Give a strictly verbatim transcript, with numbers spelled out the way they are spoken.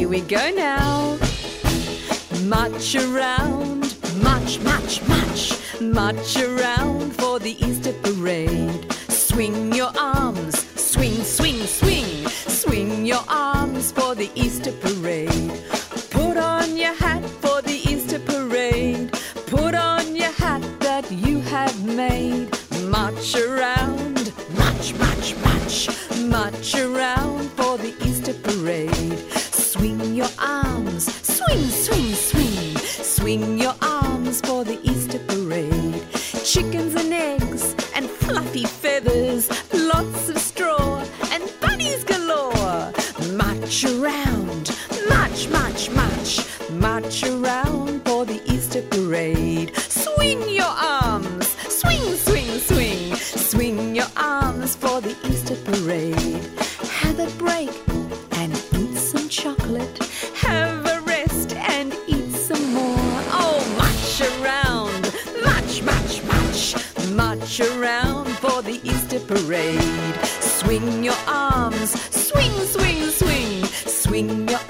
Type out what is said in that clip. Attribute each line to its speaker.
Speaker 1: we go now. March around, march, march, march, march around for the Easter parade. Swing your arms, swing, swing, swing, swing your arms for the Easter parade. Put on your hat for the Easter parade. Put on your hat that you have made. March around, march, march, march, march around for the Easter parade. Swing your arms, swing, swing, swing, swing your arms for the Easter parade. Chickens and eggs and fluffy feathers, lots of straw and bunnies galore. March around, march, march, march, march around for the Easter parade. Swing your arms, swing, swing, swing, swing your arms for the Easter parade. Have a break and eat some chocolate. Have a rest and eat some more. Oh, march around, march, march, march, march around for the Easter parade. Swing your arms, swing, swing, swing, swing your